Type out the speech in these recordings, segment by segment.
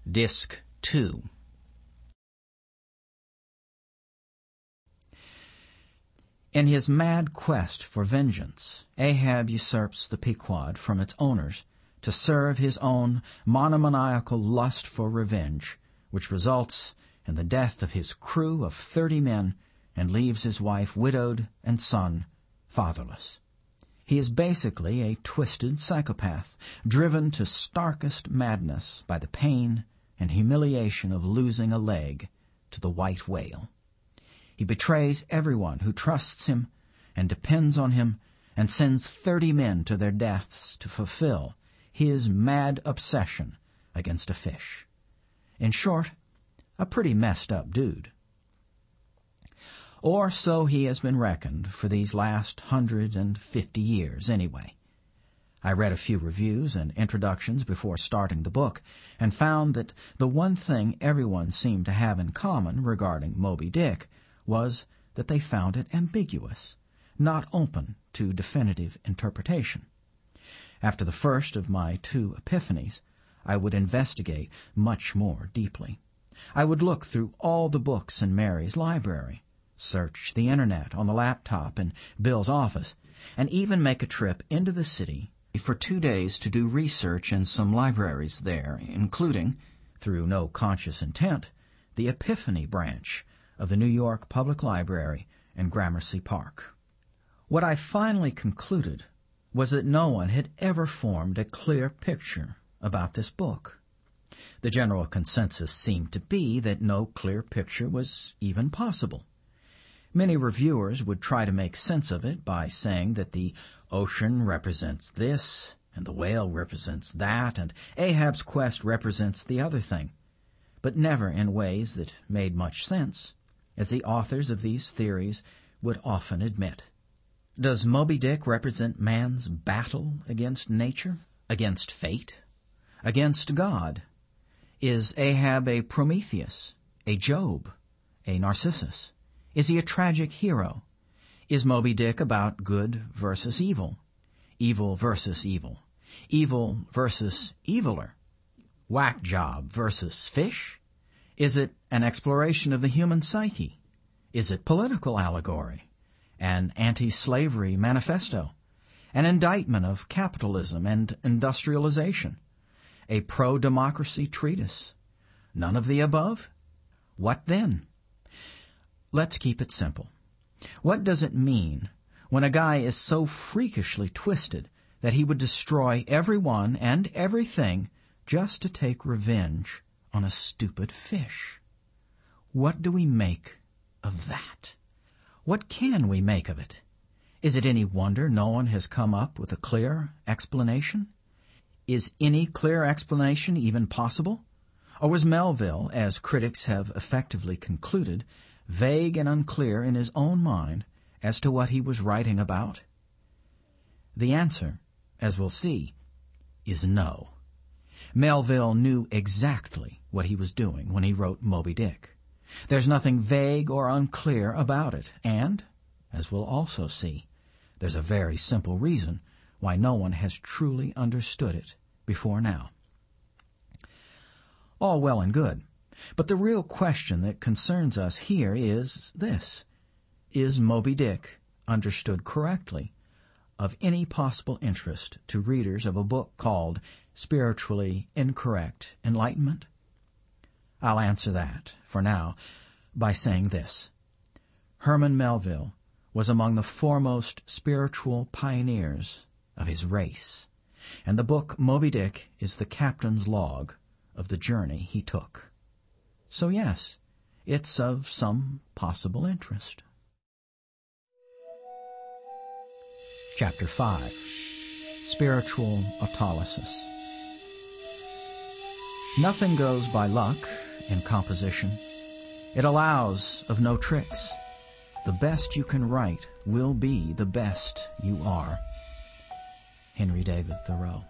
Disc 2. In his mad quest for vengeance, Ahab usurps the Pequod from its owners to serve his own monomaniacal lust for revenge, which results in the death of his crew of 30 men and leaves his wife widowed and son fatherless. He is basically a twisted psychopath, driven to starkest madness by the pain and humiliation of losing a leg to the white whale. He betrays everyone who trusts him and depends on him, and sends 30 men to their deaths to fulfill his mad obsession against a fish. In short, a pretty messed up dude. Or so he has been reckoned for these last 150 years anyway. I read a few reviews and introductions before starting the book, and found that the one thing everyone seemed to have in common regarding Moby Dick was that they found it ambiguous, not open to definitive interpretation. After the first of my 2 epiphanies, I would investigate much more deeply. I would look through all the books in Mary's library, search the internet on the laptop in Bill's office, and even make a trip into the city for 2 days to do research in some libraries there, including, through no conscious intent, the Epiphany branch of the New York Public Library in Gramercy Park. What I finally concluded was that no one had ever formed a clear picture about this book. The general consensus seemed to be that no clear picture was even possible. Many reviewers would try to make sense of it by saying that the ocean represents this, and the whale represents that, and Ahab's quest represents the other thing, but never in ways that made much sense, as the authors of these theories would often admit. Does Moby Dick represent man's battle against nature, against fate, against God? Is Ahab a Prometheus, a Job, a Narcissus? Is he a tragic hero? Is Moby Dick about good versus evil, evil versus evil, evil versus eviler, whack job versus fish? Is it an exploration of the human psyche? Is it political allegory, an anti-slavery manifesto, an indictment of capitalism and industrialization, a pro-democracy treatise? None of the above? What then? Let's keep it simple. What does it mean when a guy is so freakishly twisted that he would destroy everyone and everything just to take revenge on a stupid fish? What do we make of that? What can we make of it? Is it any wonder no one has come up with a clear explanation? Is any clear explanation even possible? Or was Melville, as critics have effectively concluded, vague and unclear in his own mind as to what he was writing about? The answer, as we'll see, is no. Melville knew exactly what he was doing when he wrote Moby Dick. There's nothing vague or unclear about it, and, as we'll also see, there's a very simple reason why no one has truly understood it before now. All well and good, but the real question that concerns us here is this: is Moby Dick understood correctly, of any possible interest to readers of a book called Spiritually Incorrect Enlightenment? I'll answer that, for now, by saying this. Herman Melville was among the foremost spiritual pioneers of his race, and the book Moby Dick is the captain's log of the journey he took. So yes, it's of some possible interest. Chapter 5. Spiritual Autolysis. Nothing goes by luck in composition. It allows of no tricks. The best you can write will be the best you are. Henry David Thoreau.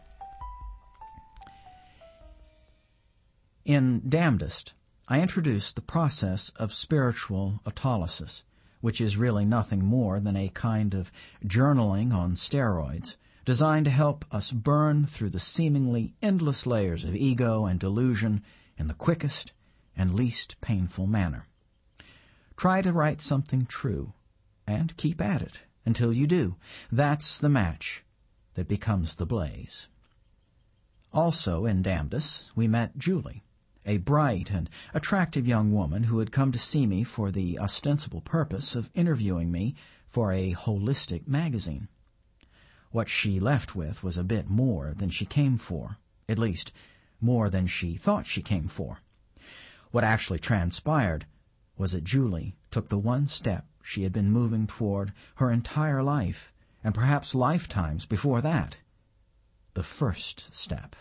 In Damnedest, I introduced the process of spiritual autolysis, which is really nothing more than a kind of journaling on steroids, designed to help us burn through the seemingly endless layers of ego and delusion in the quickest and least painful manner. Try to write something true, and keep at it until you do. That's the match that becomes the blaze. Also in Damnedest, we met Julie, a bright and attractive young woman who had come to see me for the ostensible purpose of interviewing me for a holistic magazine. What she left with was a bit more than she came for, at least more than she thought she came for. What actually transpired was that Julie took the one step she had been moving toward her entire life, and perhaps lifetimes before that. The first step.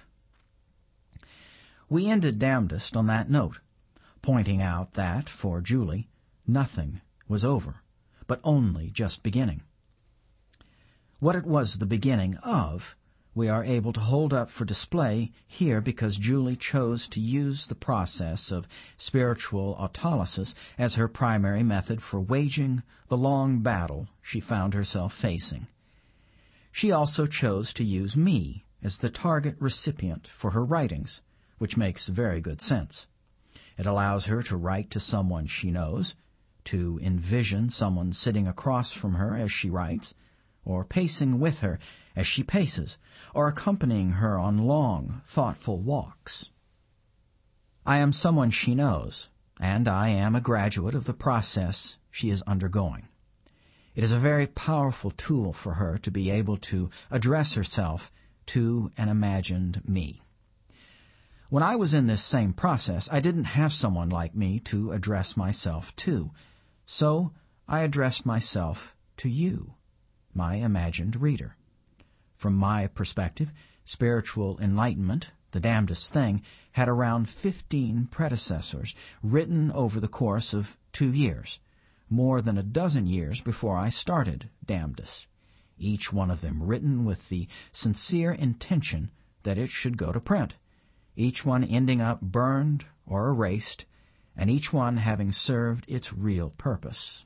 We ended Damnedest on that note, pointing out that, for Julie, nothing was over, but only just beginning. What it was the beginning of, we are able to hold up for display here because Julie chose to use the process of spiritual autolysis as her primary method for waging the long battle she found herself facing. She also chose to use me as the target recipient for her writings, which makes very good sense. It allows her to write to someone she knows, to envision someone sitting across from her as she writes, or pacing with her as she paces, or accompanying her on long, thoughtful walks. I am someone she knows, and I am a graduate of the process she is undergoing. It is a very powerful tool for her to be able to address herself to an imagined me. When I was in this same process, I didn't have someone like me to address myself to, so I addressed myself to you, my imagined reader. From my perspective, spiritual enlightenment, the damnedest thing, had around 15 predecessors written over the course of 2 years, more than a dozen years before I started Damnedest, each one of them written with the sincere intention that it should go to print, each one ending up burned or erased, and each one having served its real purpose.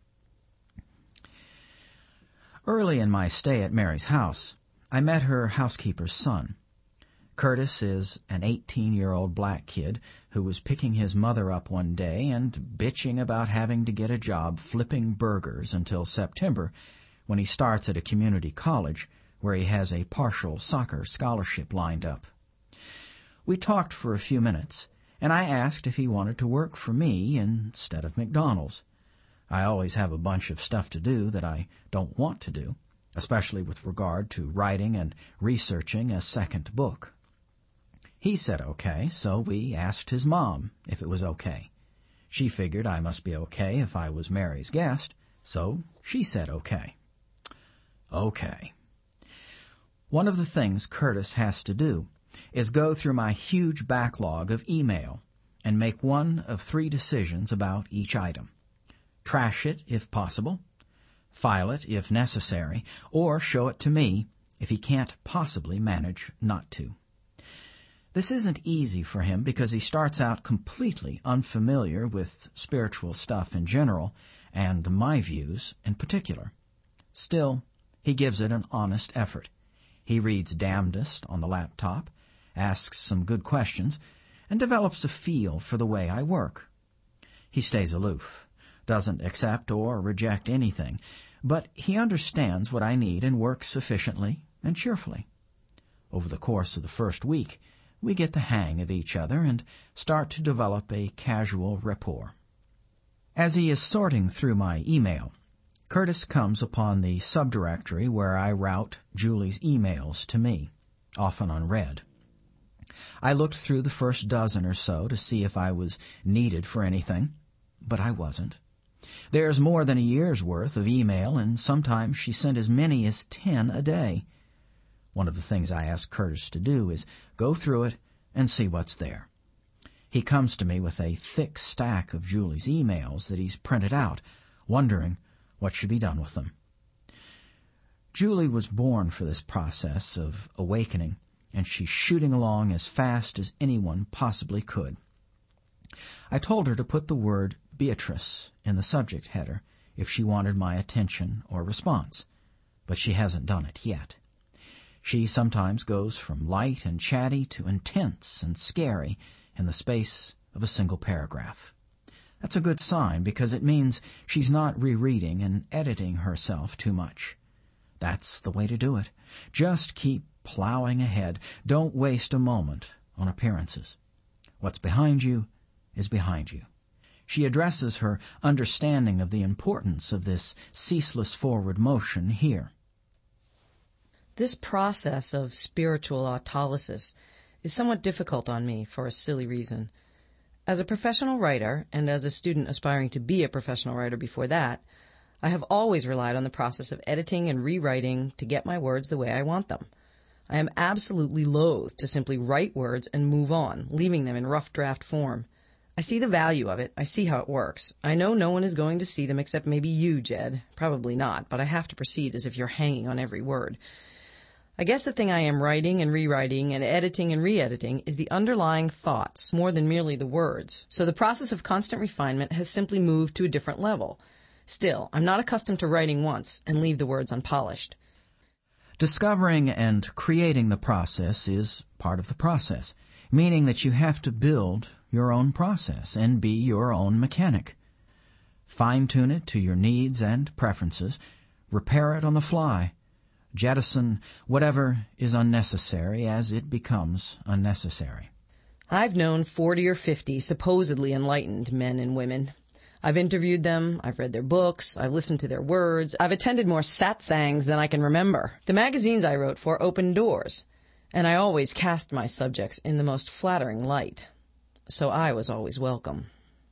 Early in my stay at Mary's house, I met her housekeeper's son. Curtis is an 18-year-old black kid who was picking his mother up one day and bitching about having to get a job flipping burgers until September, when he starts at a community college where he has a partial soccer scholarship lined up. We talked for a few minutes, and I asked if he wanted to work for me instead of McDonald's. I always have a bunch of stuff to do that I don't want to do, especially with regard to writing and researching a second book. He said okay, so we asked his mom if it was okay. She figured I must be okay if I was Mary's guest, so she said okay. Okay. One of the things Curtis has to do is go through my huge backlog of email and make one of 3 decisions about each item. Trash it if possible, file it if necessary, or show it to me if he can't possibly manage not to. This isn't easy for him because he starts out completely unfamiliar with spiritual stuff in general, and my views in particular. Still, he gives it an honest effort. He reads Damnedest on the laptop, asks some good questions, and develops a feel for the way I work. He stays aloof, doesn't accept or reject anything, but he understands what I need and works efficiently and cheerfully. Over the course of the first week, we get the hang of each other and start to develop a casual rapport. As he is sorting through my email, Curtis comes upon the subdirectory where I route Julie's emails to me, often unread. I looked through the first dozen or so to see if I was needed for anything, but I wasn't. There's more than a year's worth of email, and sometimes she sent as many as 10 a day. One of the things I asked Curtis to do is go through it and see what's there. He comes to me with a thick stack of Julie's emails that he's printed out, wondering what should be done with them. Julie was born for this process of awakening, and she's shooting along as fast as anyone possibly could. I told her to put the word Beatrice in the subject header if she wanted my attention or response, but she hasn't done it yet. She sometimes goes from light and chatty to intense and scary in the space of a single paragraph. That's a good sign because it means she's not rereading and editing herself too much. That's the way to do it. Just keep plowing ahead. Don't waste a moment on appearances. What's behind you is behind you. She addresses her understanding of the importance of this ceaseless forward motion here. This process of spiritual autolysis is somewhat difficult on me for a silly reason. As a professional writer, and as a student aspiring to be a professional writer before that, I have always relied on the process of editing and rewriting to get my words the way I want them. I am absolutely loath to simply write words and move on, leaving them in rough draft form. I see the value of it. I see how it works. I know no one is going to see them except maybe you, Jed. Probably not, but I have to proceed as if you're hanging on every word. I guess the thing I am writing and rewriting and editing and re-editing is the underlying thoughts more than merely the words. So the process of constant refinement has simply moved to a different level. Still, I'm not accustomed to writing once and leave the words unpolished. Discovering and creating the process is part of the process, meaning that you have to build your own process and be your own mechanic. Fine-tune it to your needs and preferences. Repair it on the fly. Jettison whatever is unnecessary as it becomes unnecessary. I've known 40 or 50 supposedly enlightened men and women. I've interviewed them, I've read their books, I've listened to their words, I've attended more satsangs than I can remember. The magazines I wrote for opened doors, and I always cast my subjects in the most flattering light. So I was always welcome.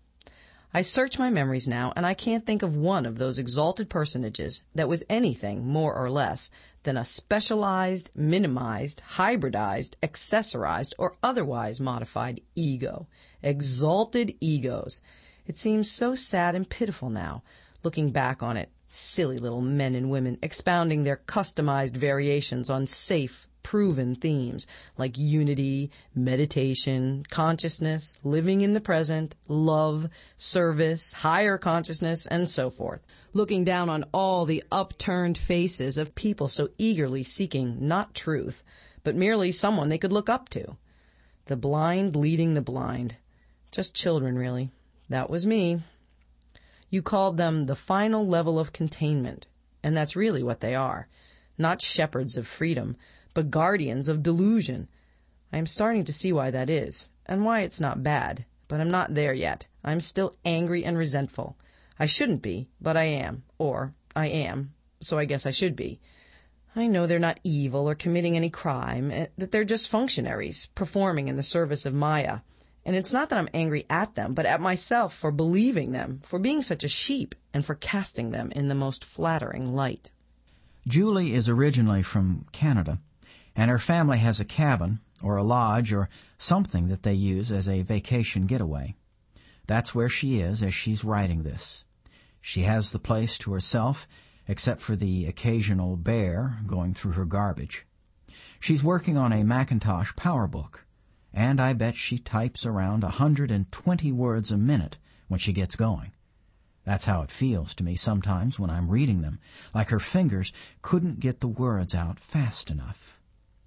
I search my memories now, and I can't think of one of those exalted personages that was anything more or less than a specialized, minimized, hybridized, accessorized, or otherwise modified ego. Exalted egos. It seems so sad and pitiful now, looking back on it. Silly little men and women expounding their customized variations on safe, proven themes like unity, meditation, consciousness, living in the present, love, service, higher consciousness, and so forth. Looking down on all the upturned faces of people so eagerly seeking not truth, but merely someone they could look up to. The blind leading the blind. Just children, really. That was me. You called them the final level of containment, and that's really what they are. Not shepherds of freedom, but guardians of delusion. I am starting to see why that is, and why it's not bad, but I'm not there yet. I'm still angry and resentful. I shouldn't be, but I am, or I am, so I guess I should be. I know they're not evil or committing any crime, that they're just functionaries, performing in the service of Maya. And it's not that I'm angry at them, but at myself for believing them, for being such a sheep, and for casting them in the most flattering light. Julie is originally from Canada, and her family has a cabin or a lodge or something that they use as a vacation getaway. That's where she is as she's writing this. She has the place to herself, except for the occasional bear going through her garbage. She's working on a Macintosh PowerBook, and I bet she types around 120 words a minute when she gets going. That's how it feels to me sometimes when I'm reading them, like her fingers couldn't get the words out fast enough.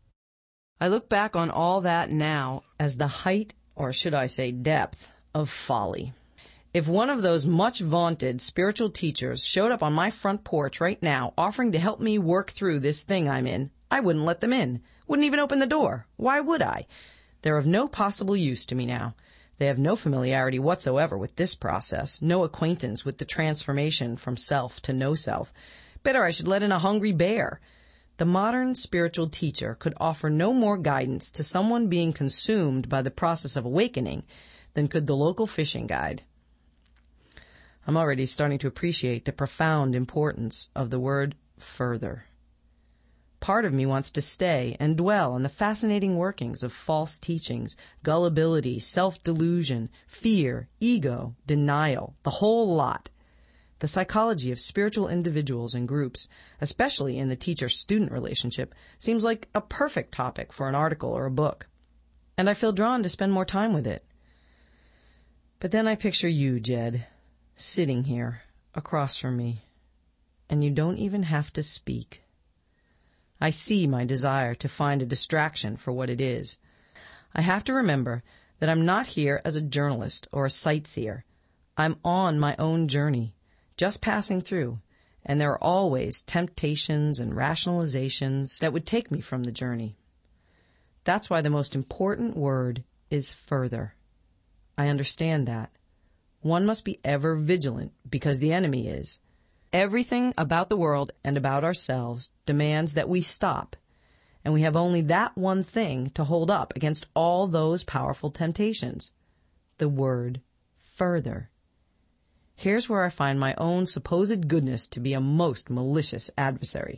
I look back on all that now as the height, or should I say depth, of folly. If one of those much vaunted spiritual teachers showed up on my front porch right now offering to help me work through this thing I'm in, I wouldn't let them in. Wouldn't even open the door. Why would I? They're of no possible use to me now. They have no familiarity whatsoever with this process, no acquaintance with the transformation from self to no self. Better I should let in a hungry bear. The modern spiritual teacher could offer no more guidance to someone being consumed by the process of awakening than could the local fishing guide. I'm already starting to appreciate the profound importance of the word further. Part of me wants to stay and dwell on the fascinating workings of false teachings, gullibility, self-delusion, fear, ego, denial, the whole lot. The psychology of spiritual individuals and groups, especially in the teacher-student relationship, seems like a perfect topic for an article or a book. And I feel drawn to spend more time with it. But then I picture you, Jed, sitting here across from me, and you don't even have to speak. I see my desire to find a distraction for what it is. I have to remember that I'm not here as a journalist or a sightseer. I'm on my own journey, just passing through, and there are always temptations and rationalizations that would take me from the journey. That's why the most important word is further. I understand that. One must be ever vigilant because the enemy is. Everything about the world and about ourselves demands that we stop, and we have only that one thing to hold up against all those powerful temptations. The word further. Here's where I find my own supposed goodness to be a most malicious adversary.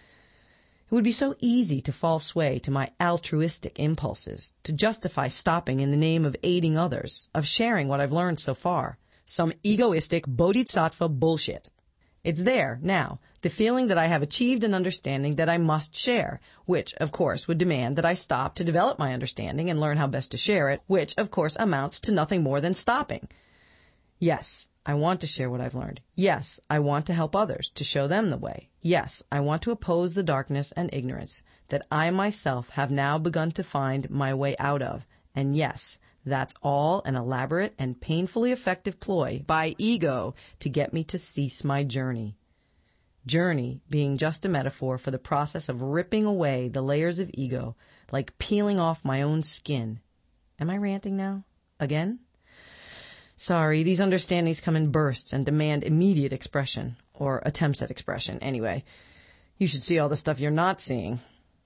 It would be so easy to fall sway to my altruistic impulses, to justify stopping in the name of aiding others, of sharing what I've learned so far. Some egoistic bodhisattva bullshit. It's there, now, the feeling that I have achieved an understanding that I must share, which, of course, would demand that I stop to develop my understanding and learn how best to share it, which, of course, amounts to nothing more than stopping. Yes, I want to share what I've learned. Yes, I want to help others, to show them the way. Yes, I want to oppose the darkness and ignorance that I myself have now begun to find my way out of. And yes, that's all an elaborate and painfully effective ploy by ego to get me to cease my journey. Journey being just a metaphor for the process of ripping away the layers of ego, like peeling off my own skin. Am I ranting now? Again? Sorry, these understandings come in bursts and demand immediate expression, or attempts at expression, anyway. You should see all the stuff you're not seeing.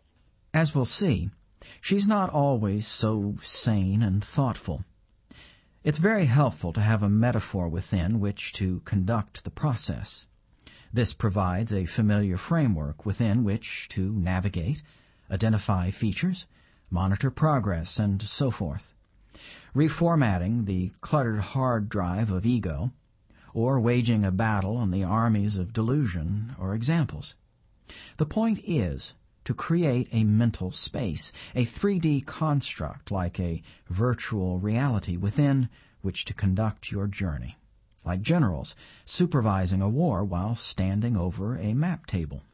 As we'll see, she's not always so sane and thoughtful. It's very helpful to have a metaphor within which to conduct the process. This provides a familiar framework within which to navigate, identify features, monitor progress, and so forth. Reformatting the cluttered hard drive of ego, or waging a battle on the armies of delusion, are examples. The point is to create a mental space, a 3D construct like a virtual reality within which to conduct your journey, like generals supervising a war while standing over a map table.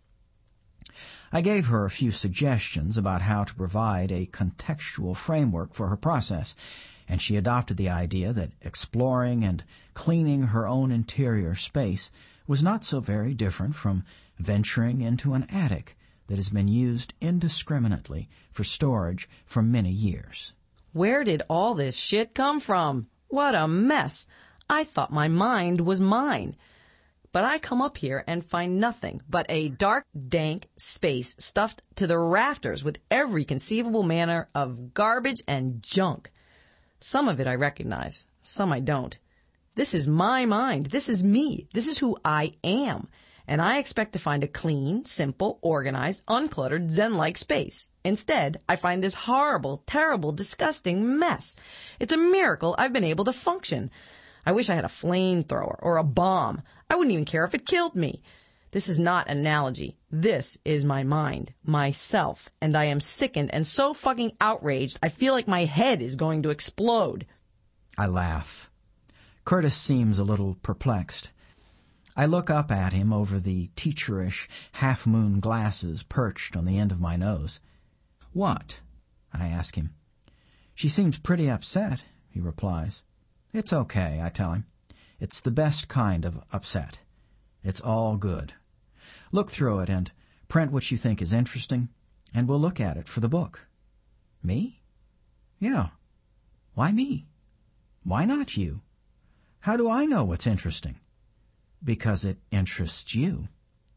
I gave her a few suggestions about how to provide a contextual framework for her process, and she adopted the idea that exploring and cleaning her own interior space was not so very different from venturing into an attic that has been used indiscriminately for storage for many years. Where did all this shit come from? What a mess! I thought my mind was mine. But I come up here and find nothing but a dark, dank space stuffed to the rafters with every conceivable manner of garbage and junk. Some of it I recognize, some I don't. This is my mind. This is me. This is who I am. And I expect to find a clean, simple, organized, uncluttered, Zen-like space. Instead, I find this horrible, terrible, disgusting mess. It's a miracle I've been able to function. I wish I had a flamethrower or a bomb. I wouldn't even care if it killed me. This is not an analogy. This is my mind, myself, and I am sickened and so fucking outraged I feel like my head is going to explode. I laugh. Curtis seems a little perplexed. I look up at him over the teacherish half-moon glasses perched on the end of my nose. "What?" I ask him. "She seems pretty upset," he replies. "It's okay," I tell him. "It's the best kind of upset. It's all good. Look through it and print what you think is interesting, and we'll look at it for the book." "Me?" "Yeah. Why me? Why not you? How do I know what's interesting?" "Because it interests you."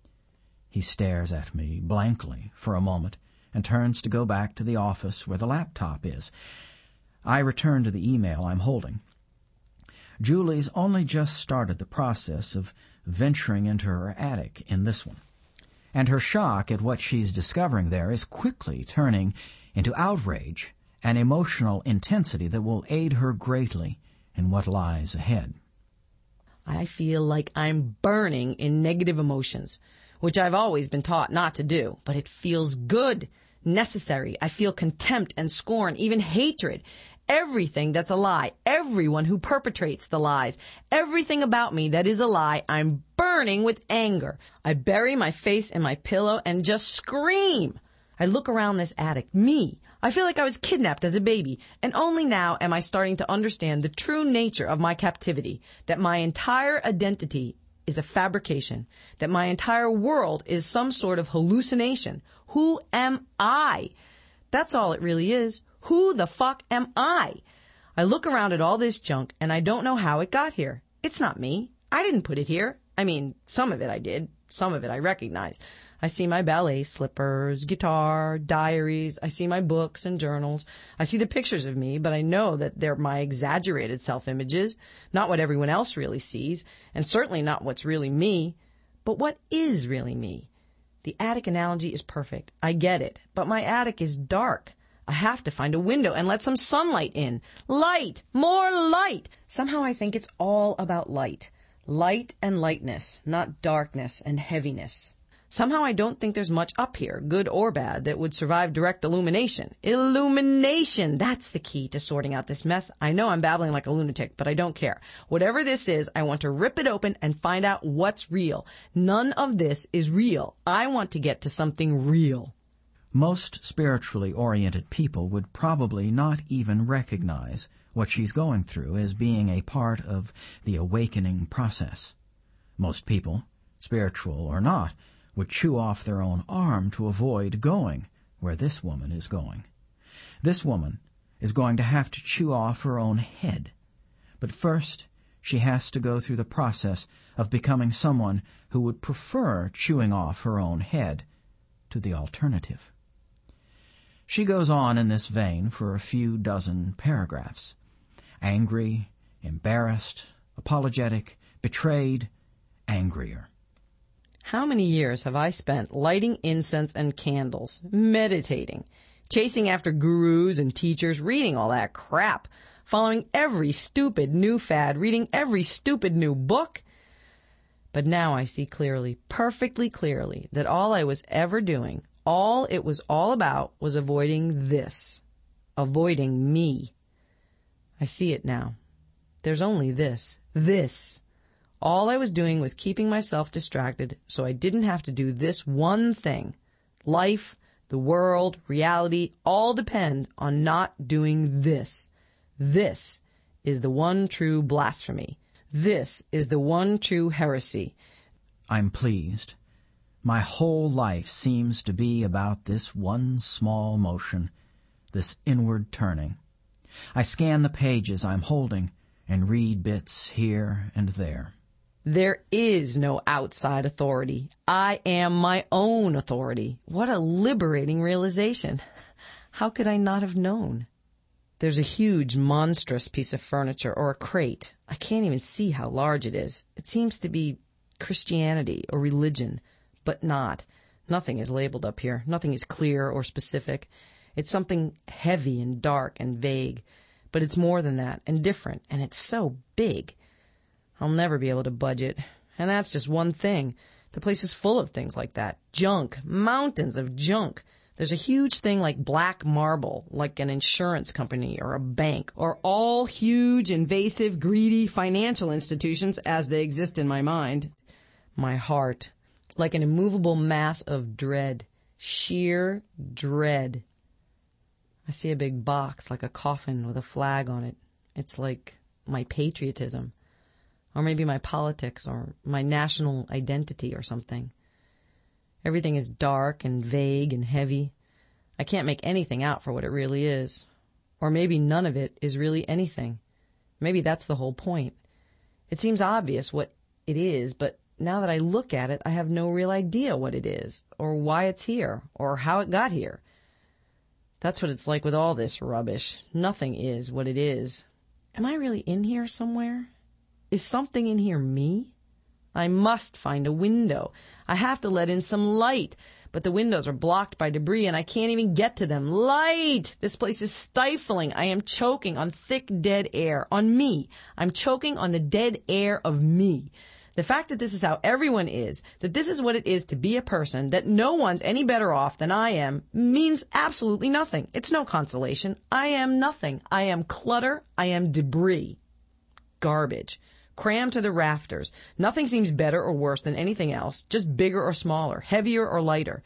He stares at me blankly for a moment and turns to go back to the office where the laptop is. I return to the email I'm holding. Julie's only just started the process of venturing into her attic in this one, and her shock at what she's discovering there is quickly turning into outrage and emotional intensity that will aid her greatly in what lies ahead. I feel like I'm burning in negative emotions, which I've always been taught not to do, but it feels good, necessary. I feel contempt and scorn, even hatred. Everything that's a lie, everyone who perpetrates the lies, everything about me that is a lie, I'm burning with anger. I bury my face in my pillow and just scream. I look around this attic. Me. I feel like I was kidnapped as a baby, and only now am I starting to understand the true nature of my captivity, that my entire identity is a fabrication, that my entire world is some sort of hallucination. Who am I? That's all it really is. Who the fuck am I? I look around at all this junk, and I don't know how it got here. It's not me. I didn't put it here. I mean, some of it I did. Some of it I recognize. I see my ballet slippers, guitar, diaries. I see my books and journals. I see the pictures of me, but I know that they're my exaggerated self-images, not what everyone else really sees, and certainly not what's really me. But what is really me? The attic analogy is perfect. I get it. But my attic is dark. I have to find a window and let some sunlight in. Light! More light! Somehow I think it's all about light. Light and lightness, not darkness and heaviness. Somehow I don't think there's much up here, good or bad, that would survive direct illumination. Illumination! That's the key to sorting out this mess. I know I'm babbling like a lunatic, but I don't care. Whatever this is, I want to rip it open and find out what's real. None of this is real. I want to get to something real. Most spiritually oriented people would probably not even recognize what she's going through as being a part of the awakening process. Most people, spiritual or not, would chew off their own arm to avoid going where this woman is going. This woman is going to have to chew off her own head. But first, she has to go through the process of becoming someone who would prefer chewing off her own head to the alternative. She goes on in this vein for a few dozen paragraphs. Angry, embarrassed, apologetic, betrayed, angrier. How many years have I spent lighting incense and candles, meditating, chasing after gurus and teachers, reading all that crap, following every stupid new fad, reading every stupid new book? But now I see clearly, perfectly clearly, that all I was ever doing, all it was all about, was avoiding this, avoiding me. I see it now. There's only this. All I was doing was keeping myself distracted so I didn't have to do this one thing. Life, the world, reality, all depend on not doing this. This is the one true blasphemy. This is the one true heresy. I'm pleased. My whole life seems to be about this one small motion, this inward turning. I scan the pages I'm holding and read bits here and there. There is no outside authority. I am my own authority. What a liberating realization. How could I not have known? There's a huge, monstrous piece of furniture or a crate. I can't even see how large it is. It seems to be Christianity or religion, but not. Nothing is labeled up here. Nothing is clear or specific. It's something heavy and dark and vague, but it's more than that and different, and it's so big. I'll never be able to budge it. And that's just one thing. The place is full of things like that. Junk. Mountains of junk. There's a huge thing like black marble, like an insurance company or a bank, or all huge, invasive, greedy financial institutions as they exist in my mind. My heart. Like an immovable mass of dread. Sheer dread. I see a big box like a coffin with a flag on it. It's like my patriotism. Or maybe my politics, or my national identity or something. Everything is dark and vague and heavy. I can't make anything out for what it really is. Or maybe none of it is really anything. Maybe that's the whole point. It seems obvious what it is, but now that I look at it, I have no real idea what it is, or why it's here, or how it got here. That's what it's like with all this rubbish. Nothing is what it is. Am I really in here somewhere? Is something in here me? I must find a window. I have to let in some light, but the windows are blocked by debris and I can't even get to them. Light! This place is stifling. I am choking on thick, dead air. On me. I'm choking on the dead air of me. The fact that this is how everyone is, that this is what it is to be a person, that no one's any better off than I am, means absolutely nothing. It's no consolation. I am nothing. I am clutter. I am debris. Garbage. Crammed to the rafters. Nothing seems better or worse than anything else, just bigger or smaller, heavier or lighter.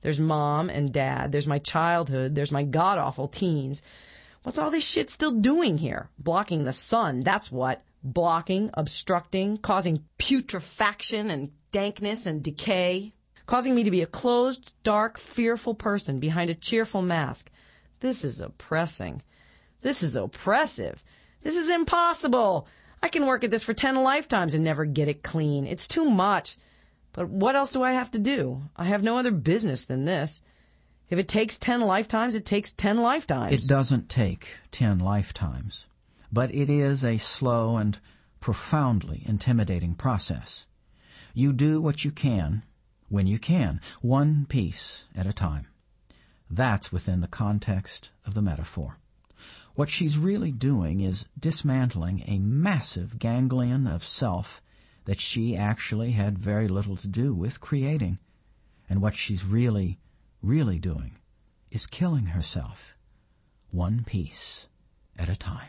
There's mom and dad. There's my childhood. There's my god-awful teens. What's all this shit still doing here? Blocking the sun, that's what. Blocking, obstructing, causing putrefaction and dankness and decay. Causing me to be a closed, dark, fearful person behind a cheerful mask. This is oppressing. This is oppressive. This is impossible. I can work at this for 10 lifetimes and never get it clean. It's too much. But what else do I have to do? I have no other business than this. If it takes 10 lifetimes, it takes 10 lifetimes. It doesn't take 10 lifetimes, but it is a slow and profoundly intimidating process. You do what you can, when you can, one piece at a time. That's within the context of the metaphor. What she's really doing is dismantling a massive ganglion of self that she actually had very little to do with creating. And what she's really doing is killing herself, one piece at a time.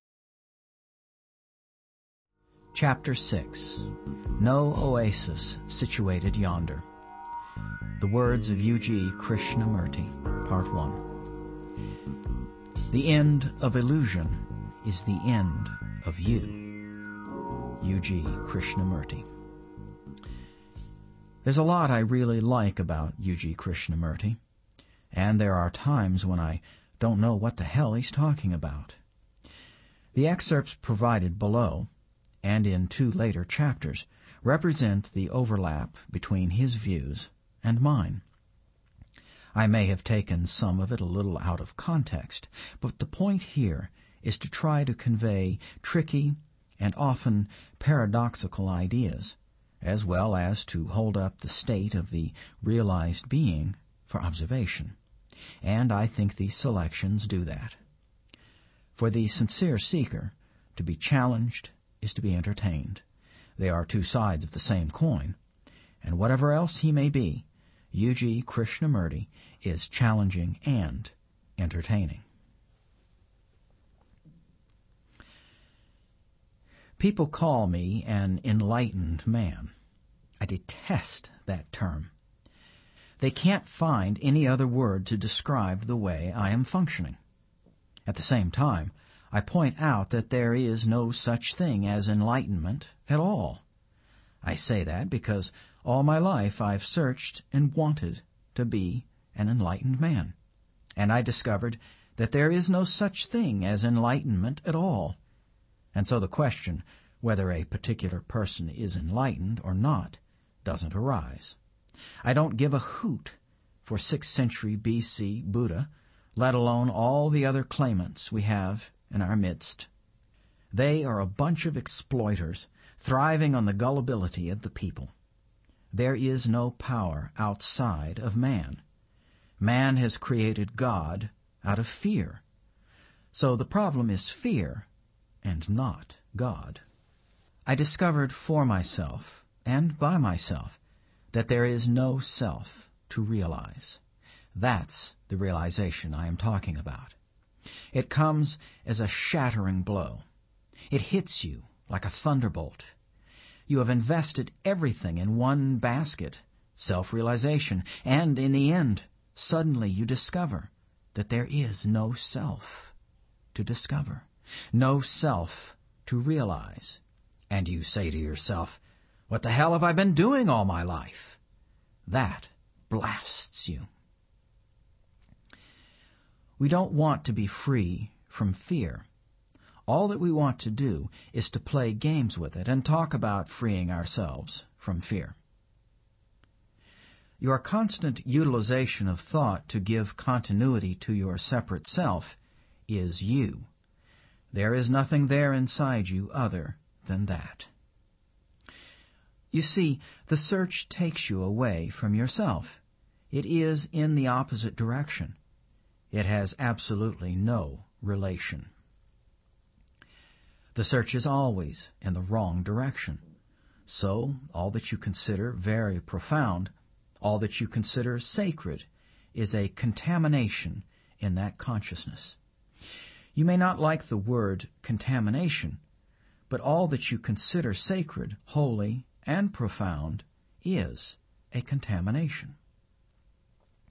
Chapter 6. No Oasis Situated Yonder. The words of U.G. Krishnamurti, Part 1. The end of illusion is the end of you. U.G. Krishnamurti. There's a lot I really like about U.G. Krishnamurti, and there are times when I don't know what the hell he's talking about. The excerpts provided below, and in 2 later chapters, represent the overlap between his views and mine. I may have taken some of it a little out of context, but the point here is to try to convey tricky and often paradoxical ideas, as well as to hold up the state of the realized being for observation. And I think these selections do that. For the sincere seeker, to be challenged is to be entertained. They are 2 sides of the same coin, and whatever else he may be, U.G. Krishnamurti is challenging and entertaining. People call me an enlightened man. I detest that term. They can't find any other word to describe the way I am functioning. At the same time, I point out that there is no such thing as enlightenment at all. I say that because all my life I've searched and wanted to be an enlightened man. And I discovered that there is no such thing as enlightenment at all. And so the question whether a particular person is enlightened or not doesn't arise. I don't give a hoot for 6th century B.C. Buddha, let alone all the other claimants we have in our midst. They are a bunch of exploiters thriving on the gullibility of the people. There is no power outside of man. Man has created God out of fear. So the problem is fear and not God. I discovered for myself and by myself that there is no self to realize. That's the realization I am talking about. It comes as a shattering blow. It hits you like a thunderbolt. You have invested everything in one basket, self-realization, and in the end, suddenly you discover that there is no self to discover, no self to realize. And you say to yourself, "What the hell have I been doing all my life?" That blasts you. We don't want to be free from fear. All that we want to do is to play games with it and talk about freeing ourselves from fear. Your constant utilization of thought to give continuity to your separate self is you. There is nothing there inside you other than that. You see, the search takes you away from yourself. It is in the opposite direction. It has absolutely no relation. The search is always in the wrong direction. So, all that you consider very profound, all that you consider sacred, is a contamination in that consciousness. You may not like the word contamination, but all that you consider sacred, holy, and profound is a contamination.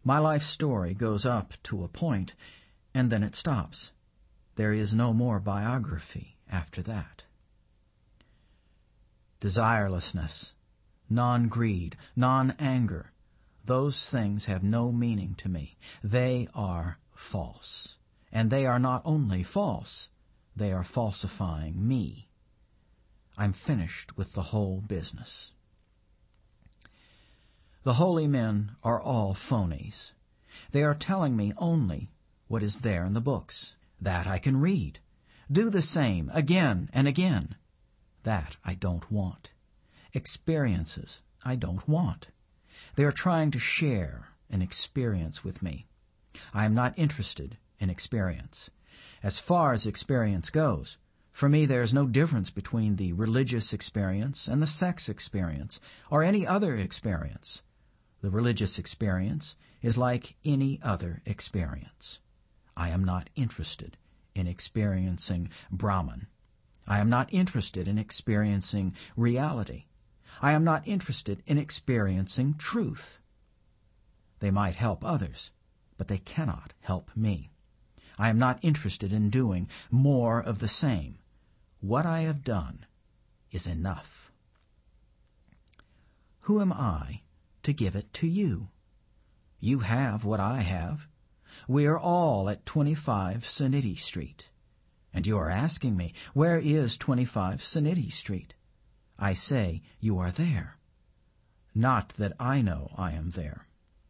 My life story goes up to a point, and then it stops. There is no more biography after that. Desirelessness, non-greed, non-anger, those things have no meaning to me. They are false. And they are not only false, they are falsifying me. I'm finished with the whole business. The holy men are all phonies. They are telling me only what is there in the books. That I can read. Do the same again and again. That I don't want. Experiences I don't want. They are trying to share an experience with me. I am not interested in experience. As far as experience goes, for me there is no difference between the religious experience and the sex experience, or any other experience. The religious experience is like any other experience. I am not interested in experiencing Brahman. I am not interested in experiencing reality. I am not interested in experiencing truth. They might help others, but they cannot help me. I am not interested in doing more of the same. What I have done is enough. Who am I to give it to you? You have what I have. We are all at 25 Sanity Street. And you are asking me, where is 25 Sanity Street? I say, you are there. Not that I know I am there.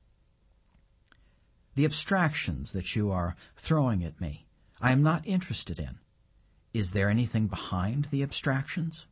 The abstractions that you are throwing at me, I am not interested in. Is there anything behind the abstractions?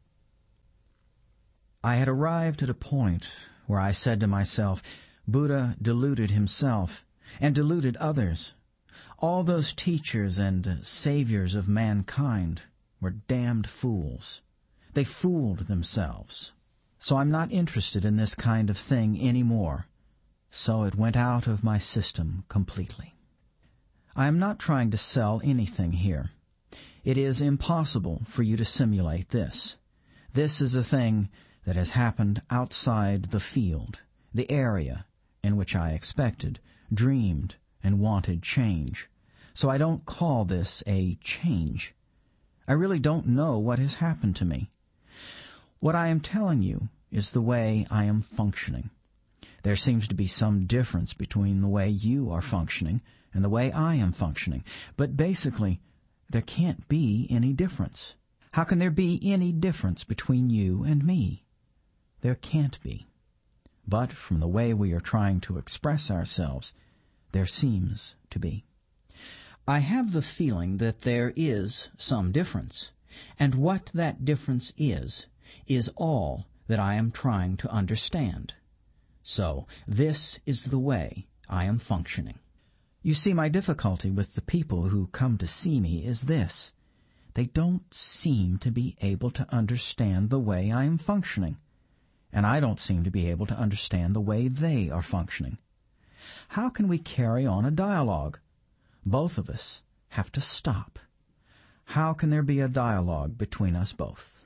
I had arrived at a point where I said to myself, Buddha deluded himself and deluded others. All those teachers and saviors of mankind were damned fools. They fooled themselves. So I'm not interested in this kind of thing any more. So it went out of my system completely. I am not trying to sell anything here. It is impossible for you to simulate this. This is a thing that has happened outside the field, the area in which I expected, dreamed, and wanted change. So I don't call this a change. I really don't know what has happened to me. What I am telling you is the way I am functioning. There seems to be some difference between the way you are functioning and the way I am functioning. But basically, there can't be any difference. How can there be any difference between you and me? There can't be. But from the way we are trying to express ourselves, there seems to be. I have the feeling that there is some difference, and what that difference is all that I am trying to understand. So, this is the way I am functioning. You see, my difficulty with the people who come to see me is this. They don't seem to be able to understand the way I am functioning, and I don't seem to be able to understand the way they are functioning. How can we carry on a dialogue? Both of us have to stop. How can there be a dialogue between us both?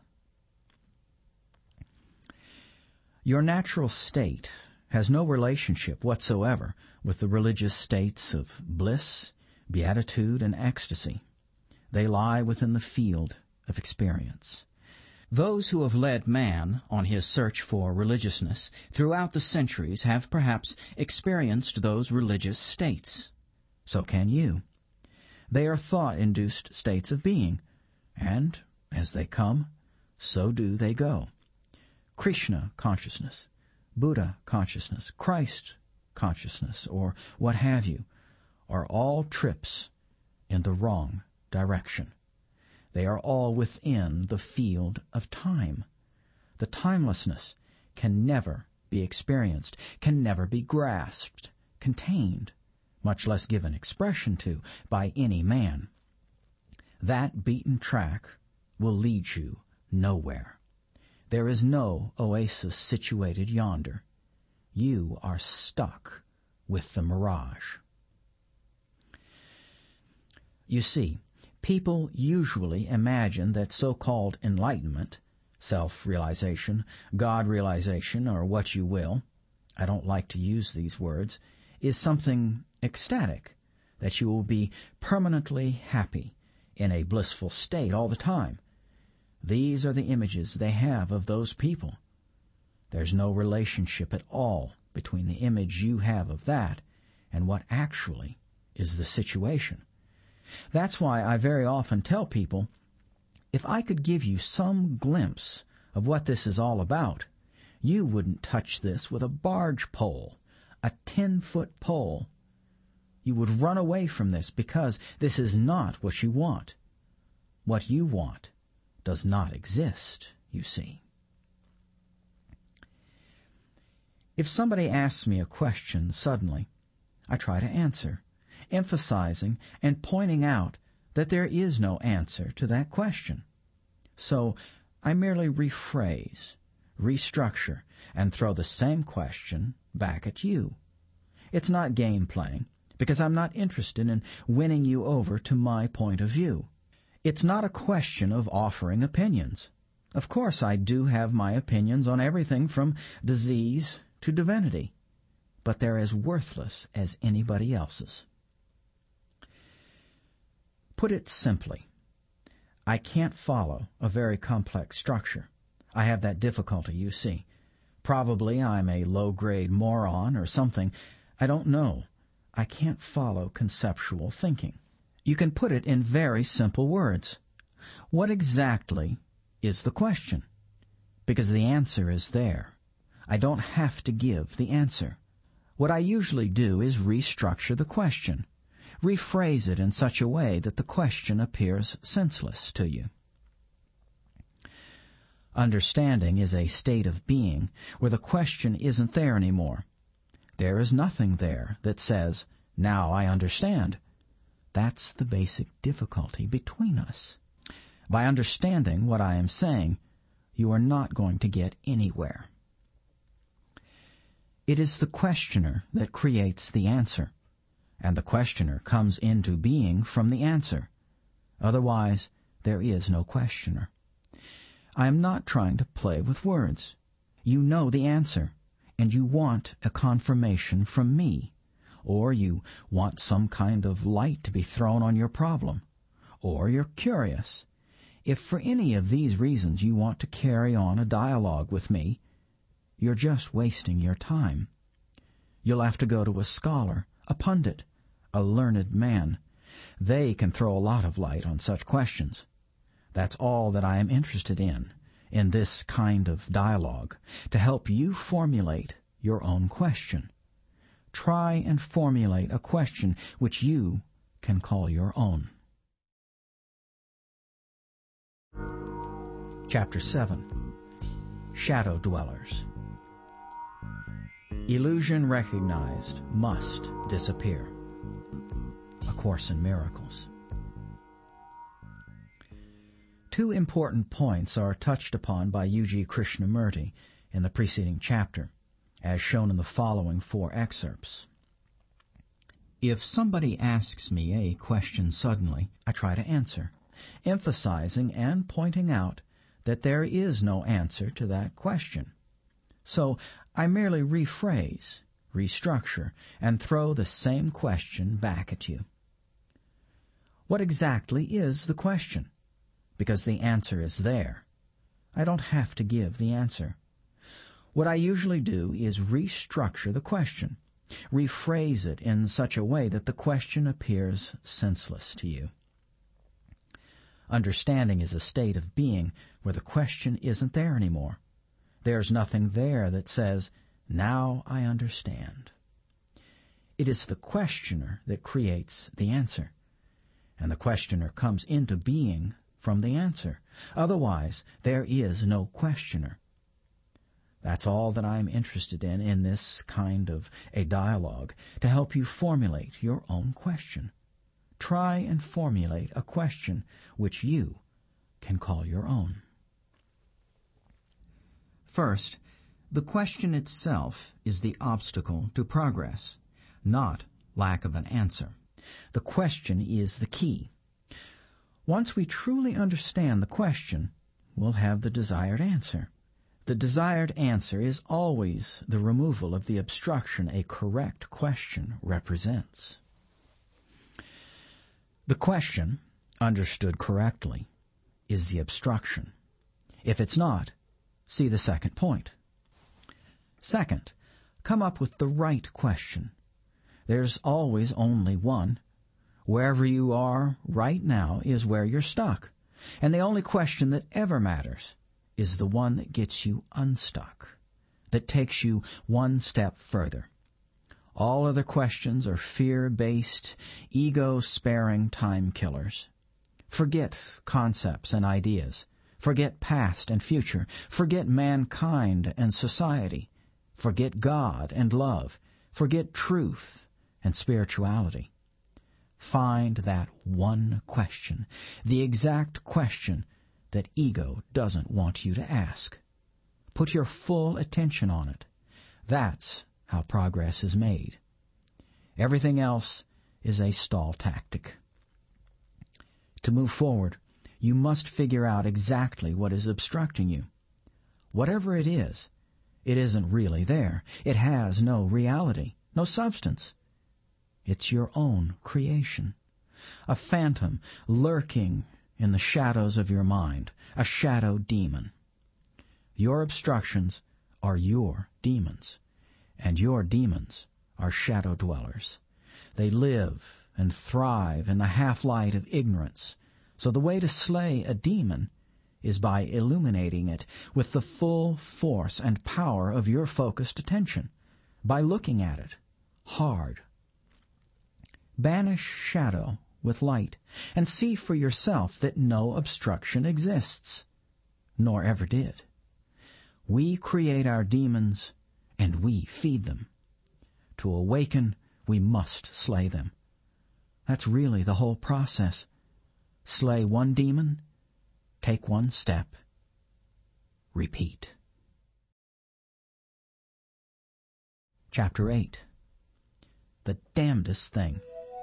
Your natural state has no relationship whatsoever with the religious states of bliss, beatitude, and ecstasy. They lie within the field of experience. Those who have led man on his search for religiousness throughout the centuries have perhaps experienced those religious states. So can you. They are thought-induced states of being, and as they come, so do they go. Krishna consciousness, Buddha consciousness, Christ consciousness, or what have you, are all trips in the wrong direction. They are all within the field of time. The timelessness can never be experienced, can never be grasped, contained, much less given expression to by any man. That beaten track will lead you nowhere. There is no oasis situated yonder. You are stuck with the mirage. You see, people usually imagine that so-called enlightenment, self-realization, God-realization, or what you will, I don't like to use these words, is something ecstatic, that you will be permanently happy, in a blissful state all the time. These are the images they have of those people. There's no relationship at all between the image you have of that and what actually is the situation. That's why I very often tell people, if I could give you some glimpse of what this is all about, you wouldn't touch this with a barge pole, a 10-foot pole. You would run away from this because this is not what you want. What you want does not exist, you see. If somebody asks me a question suddenly, I try to answer, emphasizing and pointing out that there is no answer to that question. So I merely rephrase, restructure, and throw the same question back at you. It's not game playing, because I'm not interested in winning you over to my point of view. It's not a question of offering opinions. Of course, I do have my opinions on everything from disease to divinity, but they're as worthless as anybody else's. Put it simply, I can't follow a very complex structure. I have that difficulty, you see. Probably I'm a low-grade moron or something. I don't know. I can't follow conceptual thinking. You can put it in very simple words. What exactly is the question? Because the answer is there. I don't have to give the answer. What I usually do is restructure the question, rephrase it in such a way that the question appears senseless to you. Understanding is a state of being where the question isn't there anymore. There is nothing there that says, "Now I understand." That's the basic difficulty between us. By understanding what I am saying, you are not going to get anywhere. It is the questioner that creates the answer, and the questioner comes into being from the answer. Otherwise, there is no questioner. I am not trying to play with words. You know the answer, and you want a confirmation from me, or you want some kind of light to be thrown on your problem, or you're curious. If for any of these reasons you want to carry on a dialogue with me, you're just wasting your time. You'll have to go to a scholar, a pundit, a learned man. They can throw a lot of light on such questions. That's all that I am interested in this kind of dialogue, to help you formulate your own question. Try and formulate a question which you can call your own. Chapter 7. Shadow Dwellers. Illusion recognized must disappear. A Course in Miracles. Two important points are touched upon by U.G. Krishnamurti in the preceding chapter, as shown in the following 4 excerpts. If somebody asks me a question suddenly, I try to answer, emphasizing and pointing out that there is no answer to that question. So I merely rephrase, restructure, and throw the same question back at you. What exactly is the question? Because the answer is there. I don't have to give the answer. What I usually do is restructure the question, rephrase it in such a way that the question appears senseless to you. Understanding is a state of being where the question isn't there anymore. There's nothing there that says, "Now I understand." It is the questioner that creates the answer, and the questioner comes into being from the answer. Otherwise, there is no questioner. That's all that I am interested in this kind of a dialogue, to help you formulate your own question. Try and formulate a question which you can call your own. First, the question itself is the obstacle to progress, not lack of an answer. The question is the key. Once we truly understand the question, we'll have the desired answer. The desired answer is always the removal of the obstruction a correct question represents. The question, understood correctly, is the obstruction. If it's not, see the second point. Second, come up with the right question. There's always only one. Wherever you are right now is where you're stuck. And the only question that ever matters is the one that gets you unstuck, that takes you one step further. All other questions are fear-based, ego-sparing time killers. Forget concepts and ideas. Forget past and future. Forget mankind and society. Forget God and love. Forget truth and spirituality. Find that one question, the exact question that ego doesn't want you to ask. Put your full attention on it. That's how progress is made. Everything else is a stall tactic. To move forward, you must figure out exactly what is obstructing you. Whatever it isn't really there. It has no reality, no substance. It's your own creation, a phantom lurking in the shadows of your mind, a shadow demon. Your obstructions are your demons, and your demons are shadow dwellers. They live and thrive in the half-light of ignorance, so the way to slay a demon is by illuminating it with the full force and power of your focused attention, by looking at it hard. Banish shadow with light, and see for yourself that no obstruction exists, nor ever did. We create our demons, and we feed them. To awaken, we must slay them. That's really the whole process. Slay one demon, take one step, repeat. Chapter 8. The damnedest thing.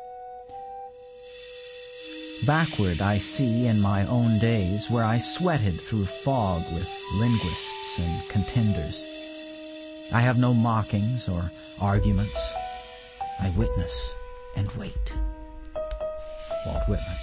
Backward I see in my own days where I sweated through fog with linguists and contenders. I have no mockings or arguments. I witness and wait. Walt Whitman.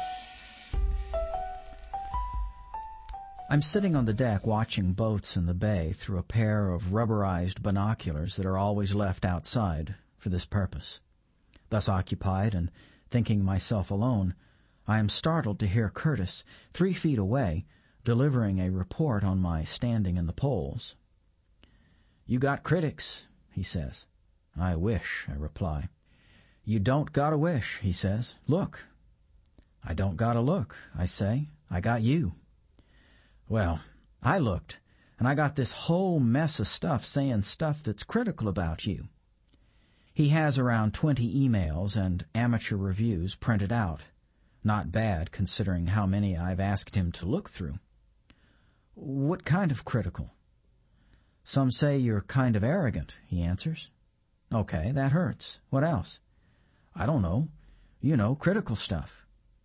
I'm sitting on the deck watching boats in the bay through a pair of rubberized binoculars that are always left outside for this purpose. Thus occupied and thinking myself alone, I am startled to hear Curtis, 3 feet away, delivering a report on my standing in the polls. "You got critics," he says. "I wish," I reply. "You don't gotta wish," he says. "Look." "I don't gotta look," I say. "I got you." Well, I looked, and I got this whole mess of stuff saying stuff that's critical about you. He has around 20 emails and amateur reviews printed out. Not bad, considering how many I've asked him to look through. "What kind of critical?" "Some say you're kind of arrogant," he answers. "Okay, that hurts. What else?" "I don't know. You know, critical stuff."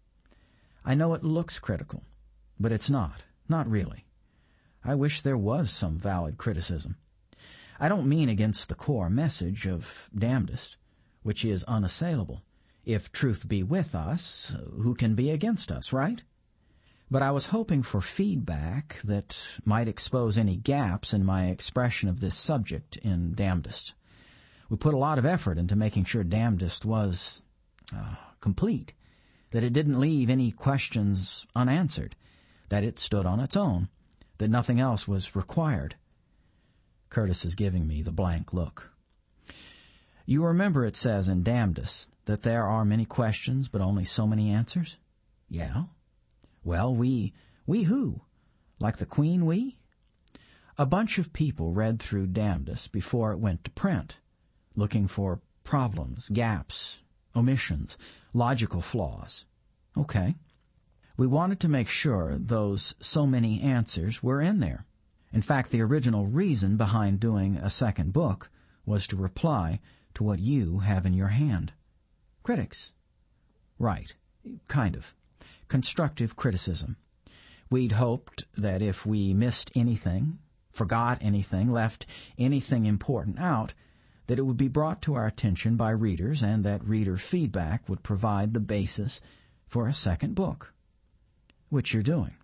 I know it looks critical, but it's not. Not really. I wish there was some valid criticism. I don't mean against the core message of Damnedest, which is unassailable. If truth be with us, who can be against us, right? But I was hoping for feedback that might expose any gaps in my expression of this subject in Damnedest. We put a lot of effort into making sure Damnedest was complete, that it didn't leave any questions unanswered, that it stood on its own, that nothing else was required. Curtis is giving me the blank look. "You remember it says in Damnedest that there are many questions but only so many answers?" "Yeah." "Well, we who? Like the Queen we?" A bunch of people read through Damnedest before it went to print, looking for problems, gaps, omissions, logical flaws. Okay. We wanted to make sure those so many answers were in there. In fact, the original reason behind doing a second book was to reply to what you have in your hand. Critics. Right. Kind of. Constructive criticism. We'd hoped that if we missed anything, forgot anything, left anything important out, that it would be brought to our attention by readers, and that reader feedback would provide the basis for a second book, which you're doing.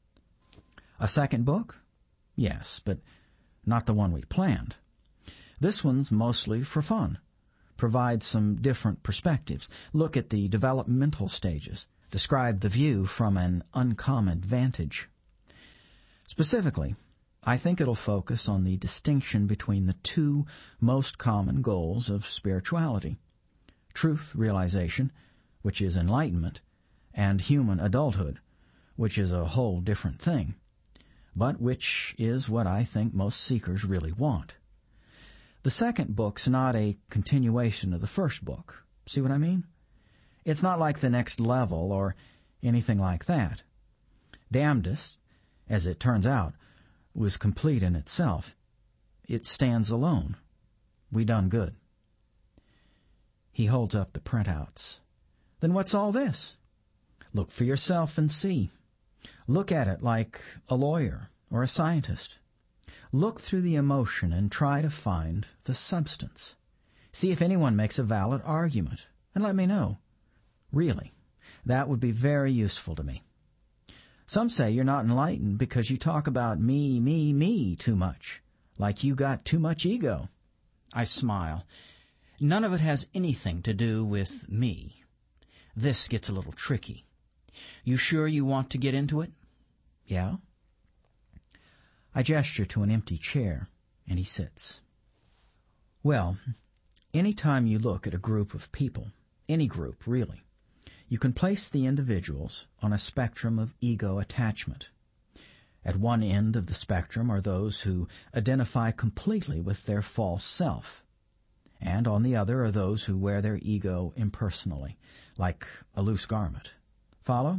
A second book? Yes, but not the one we planned. This one's mostly for fun. Provide some different perspectives. Look at the developmental stages. Describe the view from an uncommon vantage. Specifically, I think it'll focus on the distinction between the two most common goals of spirituality: truth realization, which is enlightenment, and human adulthood, which is a whole different thing, but which is what I think most seekers really want. The second book's not a continuation of the first book. See what I mean? It's not like the next level or anything like that. Damnedest, as it turns out, was complete in itself. It stands alone. We done good. He holds up the printouts. Then what's all this? Look for yourself and see. Look at it like a lawyer or a scientist. Look through the emotion and try to find the substance. See if anyone makes a valid argument, and let me know. Really, that would be very useful to me. Some say you're not enlightened because you talk about me, me, me too much, like you got too much ego. I smile. None of it has anything to do with me. This gets a little tricky. You sure you want to get into it? Yeah. I gesture to an empty chair, and he sits. Well, any time you look at a group of people, any group really, you can place the individuals on a spectrum of ego attachment. At one end of the spectrum are those who identify completely with their false self, and on the other are those who wear their ego impersonally, like a loose garment. Follow?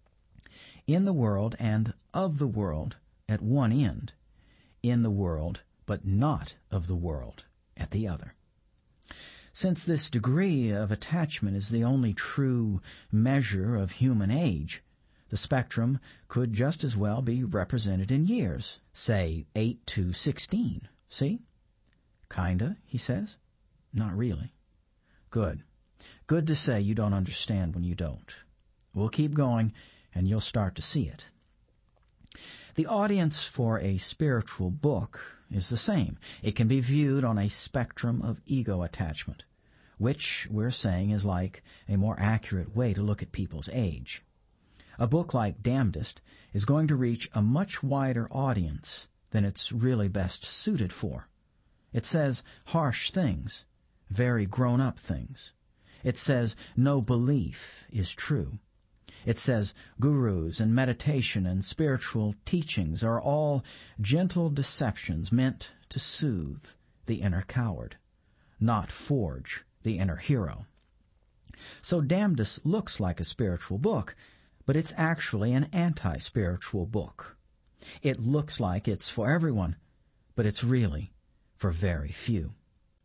In the world and of the world at one end, in the world but not of the world at the other. Since this degree of attachment is the only true measure of human age, the spectrum could just as well be represented in years, say 8 to 16. See? Kinda, he says. Not really. Good. Good to say you don't understand when you don't. We'll keep going, and you'll start to see it. The audience for a spiritual book is the same. It can be viewed on a spectrum of ego attachment, which we're saying is like a more accurate way to look at people's age. A book like Damnedest is going to reach a much wider audience than it's really best suited for. It says harsh things, very grown-up things. It says no belief is true. It says gurus and meditation and spiritual teachings are all gentle deceptions meant to soothe the inner coward, not forge the inner hero. So Damnedest looks like a spiritual book, but it's actually an anti-spiritual book. It looks like it's for everyone, but it's really for very few.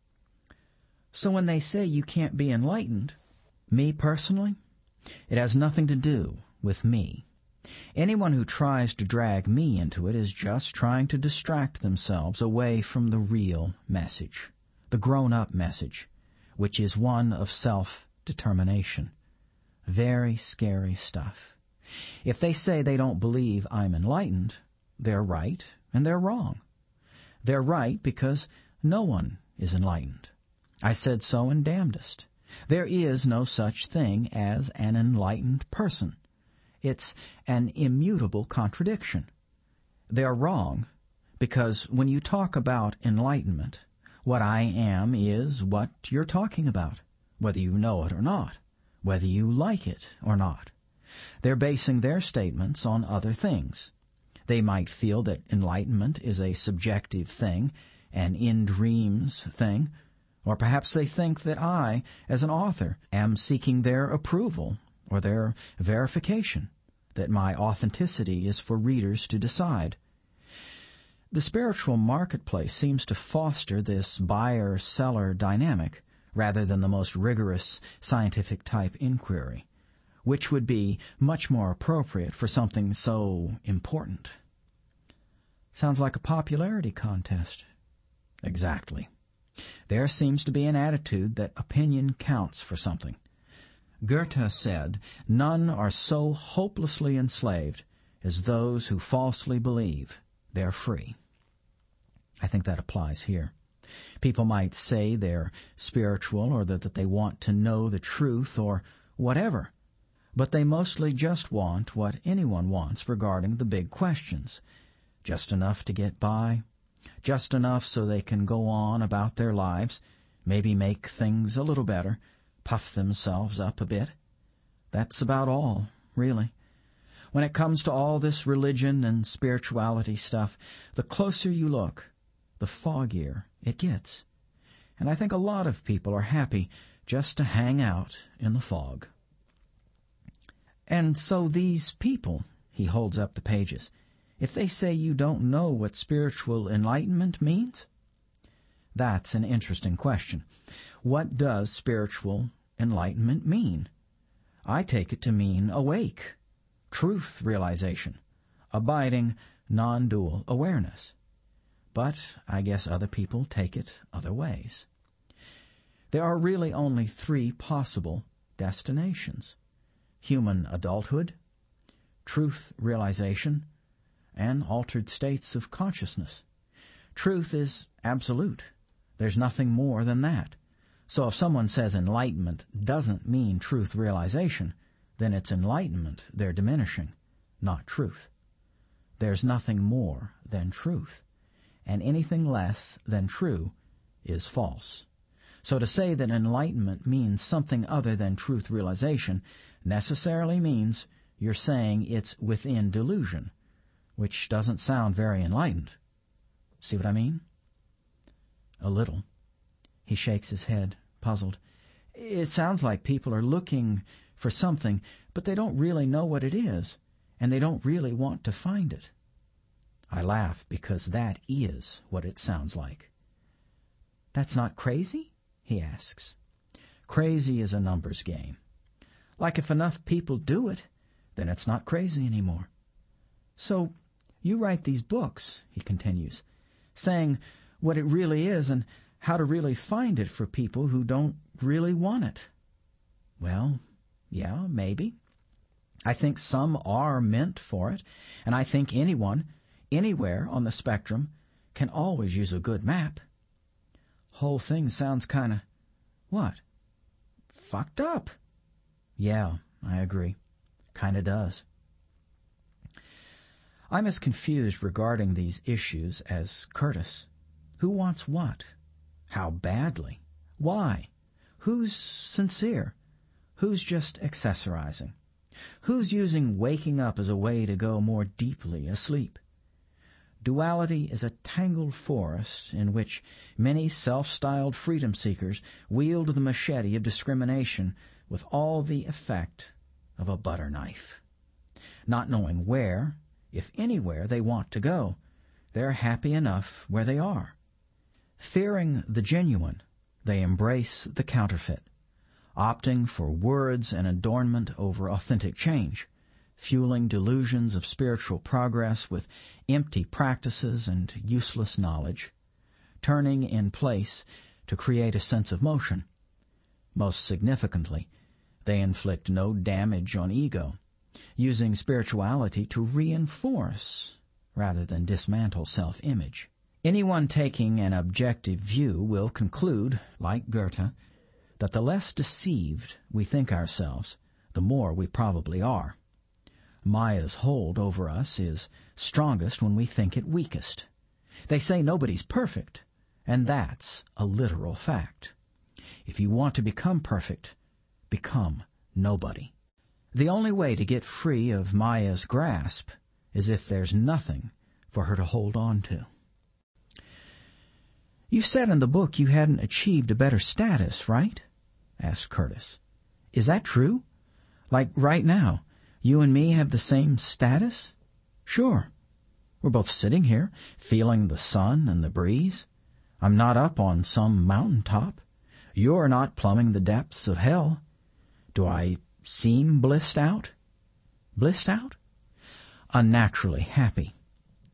So when they say you can't be enlightened, me personally, it has nothing to do with me. Anyone who tries to drag me into it is just trying to distract themselves away from the real message, the grown-up message, which is one of self-determination. Very scary stuff. If they say they don't believe I'm enlightened, they're right and they're wrong. They're right because no one is enlightened. I said so in Damnedest. There is no such thing as an enlightened person. It's an immutable contradiction. They're wrong because when you talk about enlightenment, what I am is what you're talking about, whether you know it or not, whether you like it or not. They're basing their statements on other things. They might feel that enlightenment is a subjective thing, an in-dreams thing, or perhaps they think that I, as an author, am seeking their approval or their verification, that my authenticity is for readers to decide. The spiritual marketplace seems to foster this buyer-seller dynamic rather than the most rigorous scientific-type inquiry, which would be much more appropriate for something so important. Sounds like a popularity contest. Exactly. There seems to be an attitude that opinion counts for something. Goethe said, "None are so hopelessly enslaved as those who falsely believe they're free." I think that applies here. People might say they're spiritual or that they want to know the truth or whatever, but they mostly just want what anyone wants regarding the big questions. Just enough to get by, just enough so they can go on about their lives, maybe make things a little better, puff themselves up a bit. That's about all, really. When it comes to all this religion and spirituality stuff, the closer you look, the foggier it gets. And I think a lot of people are happy just to hang out in the fog. And so these people, he holds up the pages, if they say you don't know what spiritual enlightenment means? That's an interesting question. What does spiritual enlightenment mean? I take it to mean awake, truth realization, abiding, non-dual awareness. But I guess other people take it other ways. There are really only 3 possible destinations: human adulthood, truth realization, and altered states of consciousness. Truth is absolute. There's nothing more than that. So if someone says enlightenment doesn't mean truth realization, then it's enlightenment they're diminishing, not truth. There's nothing more than truth, and anything less than true is false. So to say that enlightenment means something other than truth realization necessarily means you're saying it's within delusion, which doesn't sound very enlightened. See what I mean? A little. He shakes his head, puzzled. It sounds like people are looking for something, but they don't really know what it is, and they don't really want to find it. I laugh because that is what it sounds like. That's not crazy? He asks. Crazy is a numbers game. Like if enough people do it, then it's not crazy anymore. So you write these books, he continues, saying what it really is and how to really find it for people who don't really want it. Well, yeah, maybe. I think some are meant for it, and I think anyone, anywhere on the spectrum, can always use a good map. Whole thing sounds kind of, what? Fucked up. Yeah, I agree. Kind of does. I'm as confused regarding these issues as Curtis. Who wants what? How badly? Why? Who's sincere? Who's just accessorizing? Who's using waking up as a way to go more deeply asleep? Duality is a tangled forest in which many self-styled freedom seekers wield the machete of discrimination with all the effect of a butter knife. Not knowing where, if anywhere, they want to go, they're happy enough where they are. Fearing the genuine, they embrace the counterfeit, opting for words and adornment over authentic change, fueling delusions of spiritual progress with empty practices and useless knowledge, turning in place to create a sense of motion. Most significantly, they inflict no damage on ego, using spirituality to reinforce rather than dismantle self-image. Anyone taking an objective view will conclude, like Goethe, that the less deceived we think ourselves, the more we probably are. Maya's hold over us is strongest when we think it weakest. They say nobody's perfect, and that's a literal fact. If you want to become perfect, become nobody. The only way to get free of Maya's grasp is if there's nothing for her to hold on to. You said in the book you hadn't achieved a better status, right? Asked Curtis. Is that true? Like right now, you and me have the same status? Sure. We're both sitting here, feeling the sun and the breeze. I'm not up on some mountaintop. You're not plumbing the depths of hell. Do I seem blissed out? Blissed out? Unnaturally happy.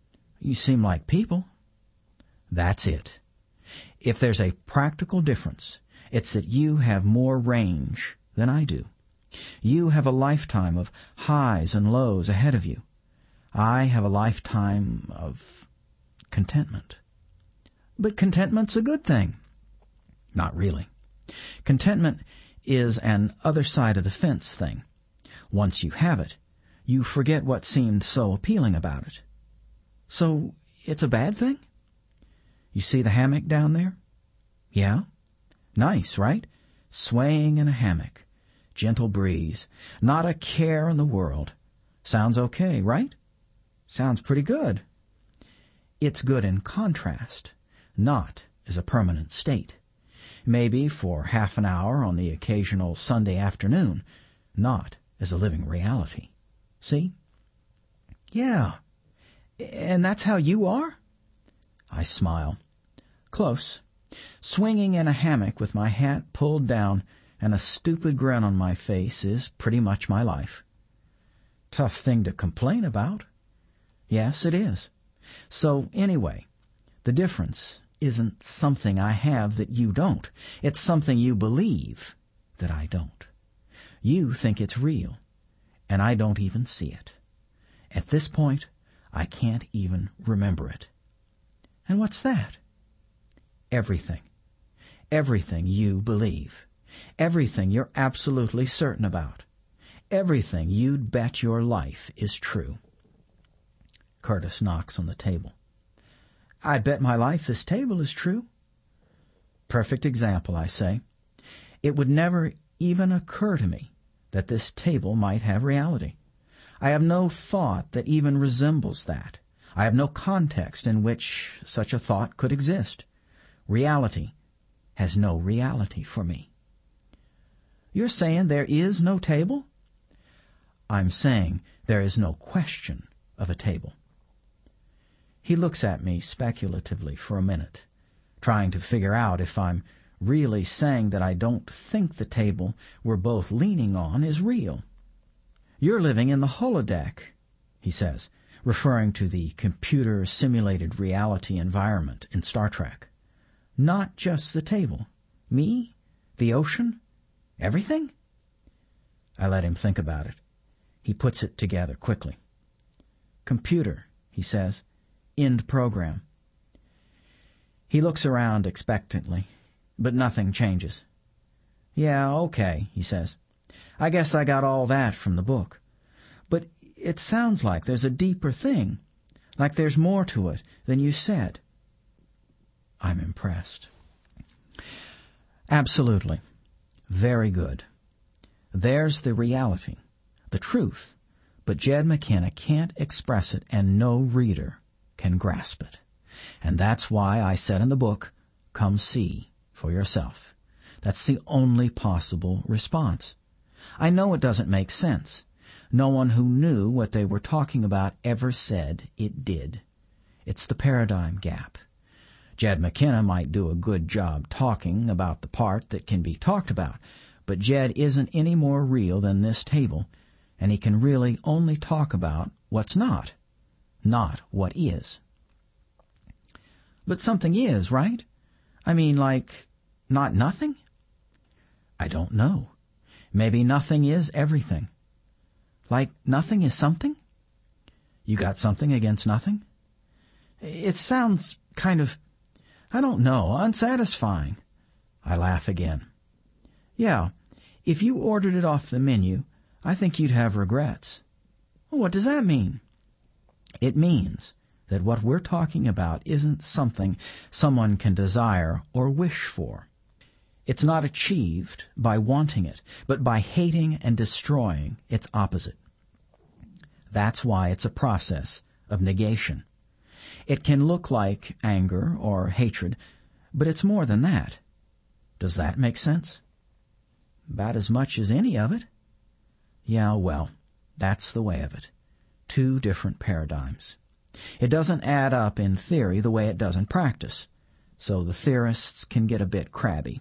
You seem like people. That's it. If there's a practical difference, it's that you have more range than I do. You have a lifetime of highs and lows ahead of you. I have a lifetime of contentment. But contentment's a good thing. Not really. Contentment is an other side of the fence thing. Once you have it, you forget what seemed so appealing about it. So it's a bad thing? You see the hammock down there? Yeah? Nice, right? Swaying in a hammock. Gentle breeze. Not a care in the world. Sounds okay, right? Sounds pretty good. It's good in contrast, not as a permanent state. Maybe for half an hour on the occasional Sunday afternoon, not as a living reality. See? Yeah. And that's how you are? I smile. Close. Swinging in a hammock with my hat pulled down and a stupid grin on my face is pretty much my life. Tough thing to complain about. Yes, it is. So anyway, the difference isn't something I have that you don't. It's something you believe that I don't. You think it's real, and I don't even see it. At this point, I can't even remember it. And what's that? Everything. Everything you believe. Everything you're absolutely certain about. Everything you'd bet your life is true. Curtis knocks on the table. I'd bet my life this table is true. Perfect example, I say. It would never even occur to me that this table might have reality. I have no thought that even resembles that. I have no context in which such a thought could exist. Reality has no reality for me. You're saying there is no table? I'm saying there is no question of a table. He looks at me speculatively for a minute, trying to figure out if I'm really saying that I don't think the table we're both leaning on is real. You're living in the holodeck, he says, referring to the computer-simulated reality environment in Star Trek. Not just the table. Me? The ocean? Everything? I let him think about it. He puts it together quickly. Computer, he says. End program. He looks around expectantly, but nothing changes. Yeah, okay, he says. I guess I got all that from the book. But it sounds like there's a deeper thing, like there's more to it than you said. I'm impressed. Absolutely. Very good. There's the reality, the truth, but Jed McKenna can't express it, and no reader can grasp it. And that's why I said in the book, come see for yourself. That's the only possible response. I know it doesn't make sense. No one who knew what they were talking about ever said it did. It's the paradigm gap. Jed McKenna might do a good job talking about the part that can be talked about, but Jed isn't any more real than this table, and he can really only talk about what's not what is. But something is, right? I mean, like, not nothing? I don't know. Maybe nothing is everything. Like nothing is something? You got something against nothing? It sounds kind of, I don't know, unsatisfying. I laugh again. Yeah, if you ordered it off the menu, I think you'd have regrets. Well, what does that mean? It means that what we're talking about isn't something someone can desire or wish for. It's not achieved by wanting it, but by hating and destroying its opposite. That's why it's a process of negation. It can look like anger or hatred, but it's more than that. Does that make sense? About as much as any of it. Yeah, well, that's the way of it. Two different paradigms. It doesn't add up in theory the way it does in practice, so the theorists can get a bit crabby.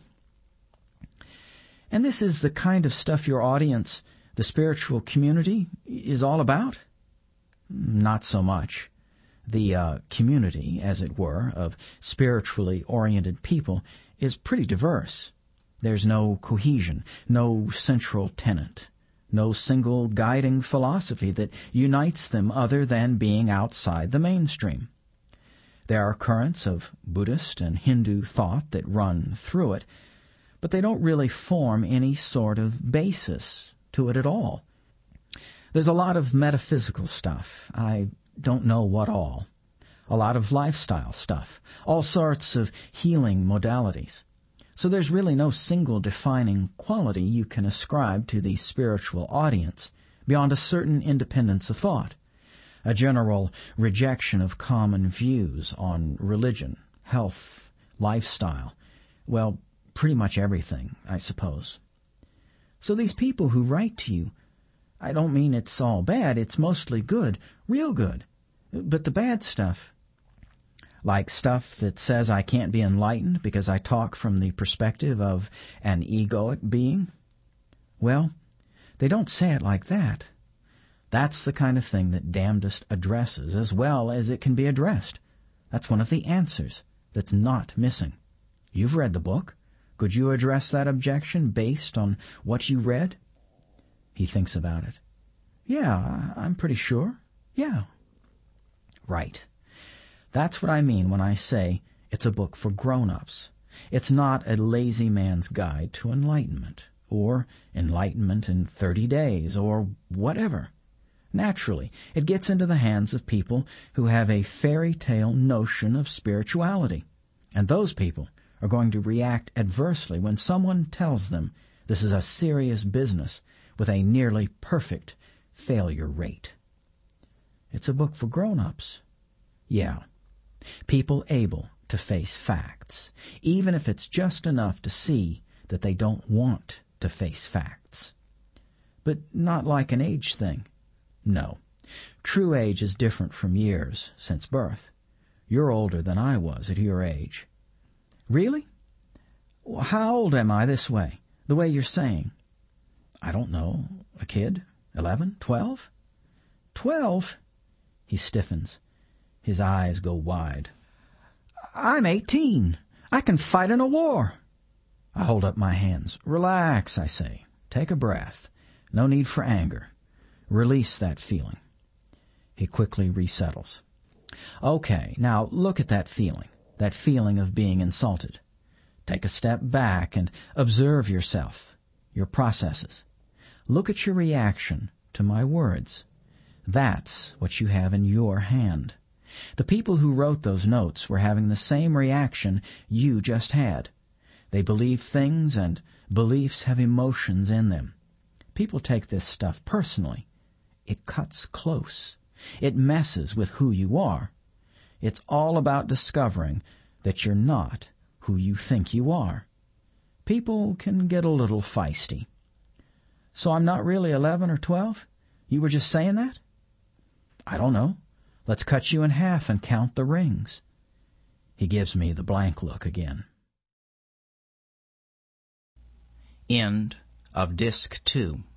And this is the kind of stuff your audience, the spiritual community, is all about? Not so much. The community, as it were, of spiritually oriented people is pretty diverse. There's no cohesion, no central tenet, no single guiding philosophy that unites them other than being outside the mainstream. There are currents of Buddhist and Hindu thought that run through it, but they don't really form any sort of basis to it at all. There's a lot of metaphysical stuff. I don't know what all. A lot of lifestyle stuff. All sorts of healing modalities. So there's really no single defining quality you can ascribe to the spiritual audience beyond a certain independence of thought, a general rejection of common views on religion, health, lifestyle, well, pretty much everything, I suppose. So these people who write to you, I don't mean it's all bad, it's mostly good, real good. But the bad stuff, like stuff that says I can't be enlightened because I talk from the perspective of an egoic being, well, they don't say it like that. That's the kind of thing that Damnedest addresses as well as it can be addressed. That's one of the answers that's not missing. You've read the book. Could you address that objection based on what you read? He thinks about it. Yeah, I'm pretty sure. Yeah. Right. That's what I mean when I say it's a book for grown-ups. It's not a lazy man's guide to enlightenment, or enlightenment in 30 days, or whatever. Naturally, it gets into the hands of people who have a fairy tale notion of spirituality, and those people are going to react adversely when someone tells them this is a serious business with a nearly perfect failure rate. It's a book for grown-ups. Yeah. People able to face facts, even if it's just enough to see that they don't want to face facts. But not like an age thing. No. True age is different from years since birth. You're older than I was at your age. Really? How old am I this way, the way you're saying? I don't know. A kid? 11? 12? 12? He stiffens. His eyes go wide. I'm 18. I can fight in a war. I hold up my hands. Relax, I say. Take a breath. No need for anger. Release that feeling. He quickly resettles. Okay, now look at that feeling of being insulted. Take a step back and observe yourself, your processes. Look at your reaction to my words. That's what you have in your hand. The people who wrote those notes were having the same reaction you just had. They believe things, and beliefs have emotions in them. People take this stuff personally. It cuts close. It messes with who you are. It's all about discovering that you're not who you think you are. People can get a little feisty. So I'm not really 11 or 12? You were just saying that? I don't know. Let's cut you in half and count the rings. He gives me the blank look again. End of Disc 2.